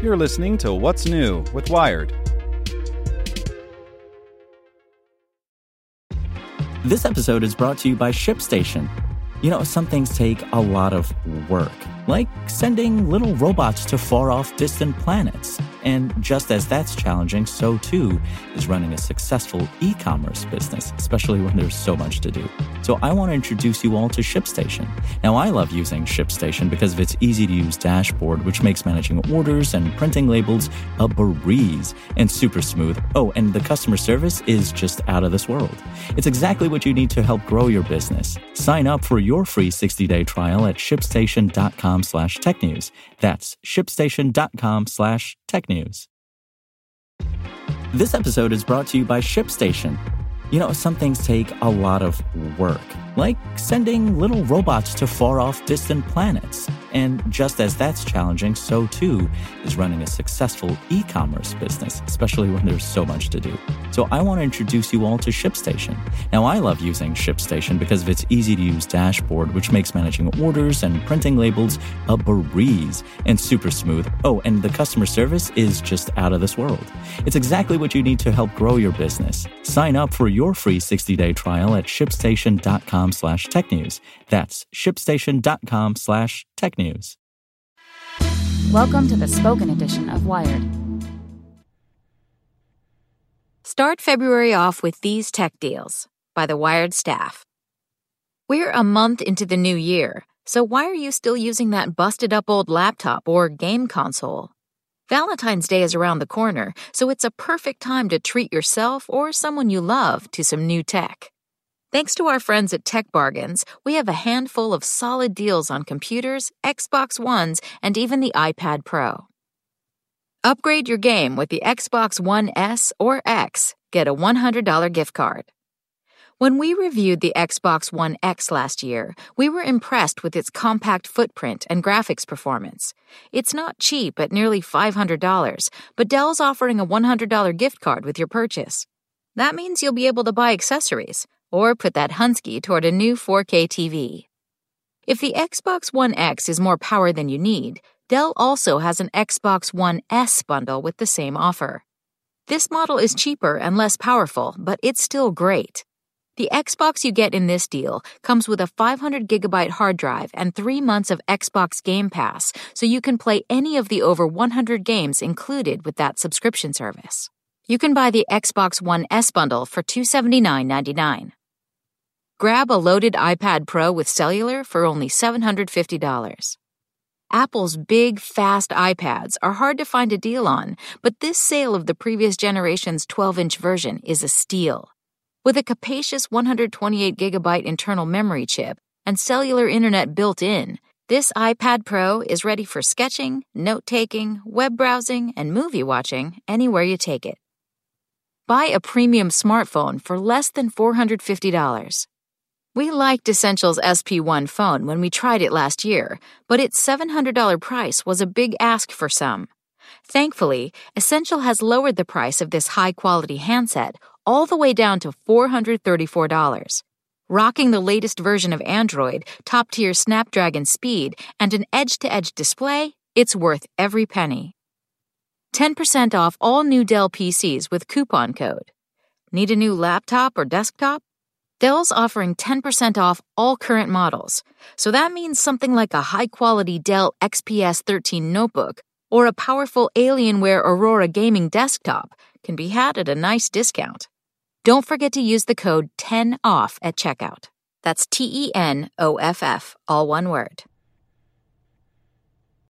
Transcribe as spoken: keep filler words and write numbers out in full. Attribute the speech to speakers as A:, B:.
A: You're listening to What's New with Wired.
B: This episode is brought to you by ShipStation. You know, some things take a lot of work, like sending little robots to far-off distant planets. And just as that's challenging, so too is running a successful e-commerce business, especially when there's so much to do. So I want to introduce you all to ShipStation. Now, I love using ShipStation because of its easy-to-use dashboard, which makes managing orders and printing labels a breeze and super smooth. Oh, and the customer service is just out of this world. It's exactly what you need to help grow your business. Sign up for your free sixty-day trial at shipstation.com slash technews. That's shipstation.com slash technews. This episode is brought to you by ShipStation. You know, some things take a lot of work, like sending little robots to far-off distant planets. And just as that's challenging, so too is running a successful e-commerce business, especially when there's so much to do. So I want to introduce you all to ShipStation. Now, I love using ShipStation because of its easy-to-use dashboard, which makes managing orders and printing labels a breeze and super smooth. Oh, and the customer service is just out of this world. It's exactly what you need to help grow your business. Sign up for your free sixty-day trial at shipstation.com slash technews. That's shipstation.com slash technews.
C: Welcome to the spoken edition of Wired.
D: Start February off with these tech deals by the Wired staff. We're a month into the new year, so why are you still using that busted-up old laptop or game console? Valentine's Day is around the corner, so it's a perfect time to treat yourself or someone you love to some new tech. Thanks to our friends at Tech Bargains, we have a handful of solid deals on computers, Xbox Ones, and even the iPad Pro. Upgrade your game with the Xbox One S or X. Get a one hundred dollars gift card. When we reviewed the Xbox One X last year, we were impressed with its compact footprint and graphics performance. It's not cheap at nearly five hundred dollars, but Dell's offering a one hundred dollars gift card with your purchase. That means you'll be able to buy accessories or put that Hunsky toward a new four K T V. If the Xbox One X is more power than you need, Dell also has an Xbox One S bundle with the same offer. This model is cheaper and less powerful, but it's still great. The Xbox you get in this deal comes with a five hundred gigabyte hard drive and three months of Xbox Game Pass, so you can play any of the over one hundred games included with that subscription service. You can buy the Xbox One S bundle for two hundred seventy-nine dollars and ninety-nine cents. Grab a loaded iPad Pro with cellular for only seven hundred fifty dollars. Apple's big, fast iPads are hard to find a deal on, but this sale of the previous generation's twelve-inch version is a steal. With a capacious one hundred twenty-eight gigabyte internal memory chip and cellular internet built in, this iPad Pro is ready for sketching, note-taking, web browsing, and movie watching anywhere you take it. Buy a premium smartphone for less than four hundred fifty dollars. We liked Essential's S P one phone when we tried it last year, but its seven hundred dollars price was a big ask for some. Thankfully, Essential has lowered the price of this high-quality handset all the way down to four hundred thirty-four dollars. Rocking the latest version of Android, top-tier Snapdragon speed, and an edge-to-edge display, it's worth every penny. ten percent off all new Dell P Cs with coupon code. Need a new laptop or desktop? Dell's offering ten percent off all current models, so that means something like a high-quality Dell X P S thirteen notebook or a powerful Alienware Aurora gaming desktop can be had at a nice discount. Don't forget to use the code ten off at checkout. That's T E N O F F, all one word.